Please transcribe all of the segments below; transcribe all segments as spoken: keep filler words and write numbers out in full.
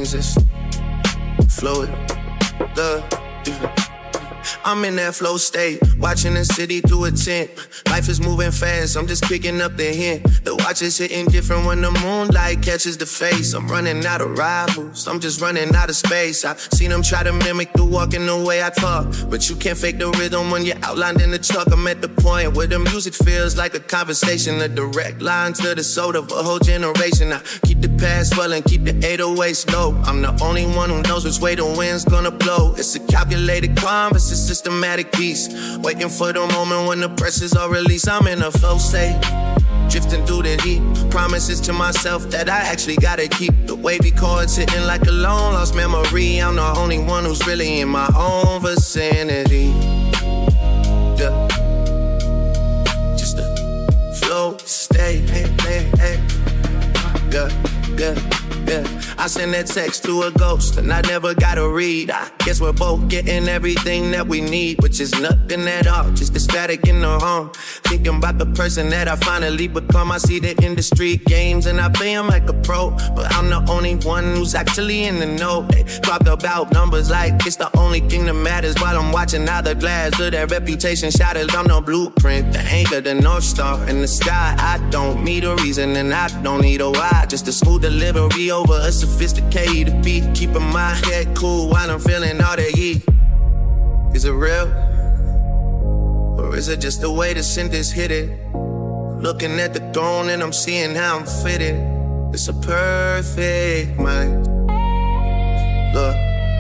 things is fluid. The I'm in that flow state, watching the city through a tent. Life is moving fast, I'm just picking up the hint. The watch is hitting different when the moonlight catches the face. I'm running out of rivals, I'm just running out of space. I've seen them try to mimic the walk and the way I talk, but you can't fake the rhythm when you're outlined in the chalk. I'm at the point where the music feels like a conversation, a direct line to the soul of a whole generation. I keep the past well and keep the eight oh eights low. I'm the only one who knows which way the wind's gonna blow. It's a calculated converse, it's a systematic piece, waiting for the moment when the pressure's all released. I'm in a flow state, drifting through the heat. Promises to myself that I actually gotta keep. The wavy chords hitting like a long lost memory. I'm the only one who's really in my own vicinity. Yeah. Just a flow state. Hey, hey, hey. Yeah, yeah. Yeah, I send that text to a ghost and I never gotta read. I guess we're both getting everything that we need, which is nothing at all, just the static in the home. Thinking about the person that I finally become. I see the industry games and I play them like a pro, but I'm the only one who's actually in the know. They talk about numbers like it's the only thing that matters, while I'm watching out the glass of their reputation shattered. I'm the blueprint, the anchor, the north star in the sky. I don't need a reason and I don't need a why, just a smooth delivery over a sophisticated beat, keeping my head cool while I'm feeling all the heat. Is it real? Or is it just the way the sentence hit it? Looking at the throne and I'm seeing how I'm fitted. It's a perfect mind. Look,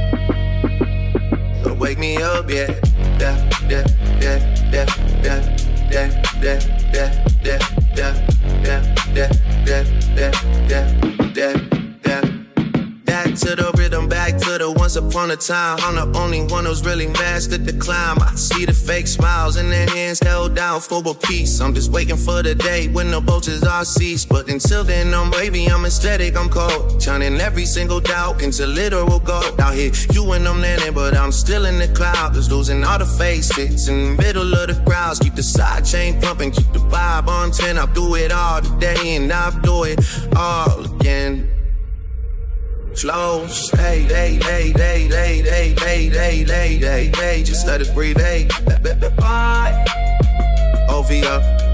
don't wake me up yet. Yeah, yeah, yeah, yeah, yeah, yeah, yeah, yeah, yeah, yeah, yeah, yeah, yeah, yeah, yeah, yeah. Back to the rhythm, back to the once upon a time. I'm the only one who's really mastered the climb. I see the fake smiles and their hands held down for a peace. I'm just waiting for the day when the vultures all cease. But until then, I'm wavy, I'm aesthetic, I'm cold, turning every single doubt into literal gold. Out here, you and I'm landing, but I'm still in the clouds, losing all the faces in the middle of the crowds. Keep the side chain pumping, keep the vibe on ten. I'll do it all today and I'll do it all again. Flows, hey, hey, hey, hey, hey, hey, hey, hey, hey, hey, hey, just let it breathe, hey, bye. O V O.